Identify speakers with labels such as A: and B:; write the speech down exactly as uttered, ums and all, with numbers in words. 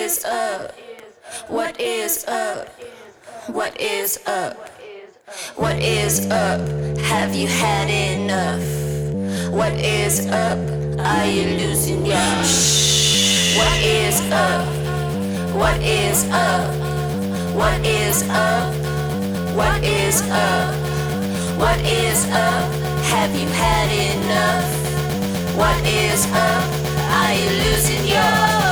A: is up? What is up? What is up? What is up? Have you had enough? What is up? Are you losing your shh? What is up? What is up? What is up? What is up? What is up? Have you had enough? What is up? Are you losing your